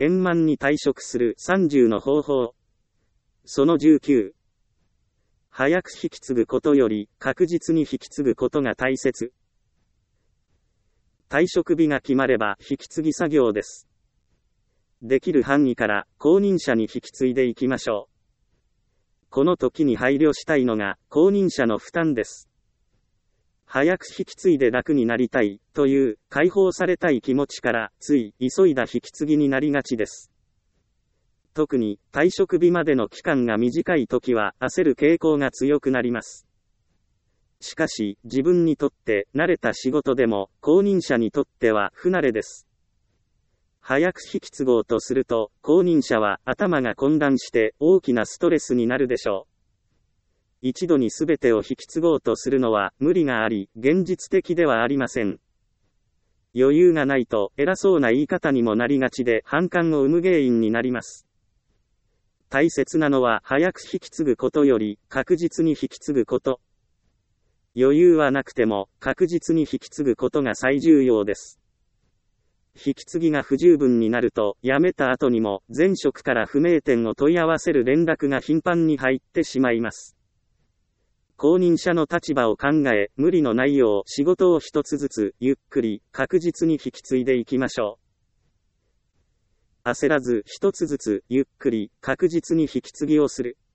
円満に退職する30の方法。その19。早く引き継ぐことより確実に引き継ぐことが大切。退職日が決まれば引き継ぎ作業です。できる範囲から後任者に引き継いでいきましょう。この時に配慮したいのが後任者の負担です。早く引き継いで楽になりたいという解放されたい気持ちからつい急いだ引き継ぎになりがちです。特に退職日までの期間が短い時は焦る傾向が強くなります。しかし自分にとって慣れた仕事でも後任者にとっては不慣れです。早く引き継ごうとすると後任者は頭が混乱して大きなストレスになるでしょう。一度に全てを引き継ごうとするのは無理があり現実的ではありません。余裕がないと偉そうな言い方にもなりがちで反感を生む原因になります。大切なのは早く引き継ぐことより確実に引き継ぐこと。余裕はなくても確実に引き継ぐことが最重要です。引き継ぎが不十分になると辞めた後にも前職から不明点を問い合わせる連絡が頻繁に入ってしまいます。後任者の立場を考え無理のないよう仕事を一つずつゆっくり確実に引き継いでいきましょう。焦らず一つずつゆっくり確実に引き継ぎをする。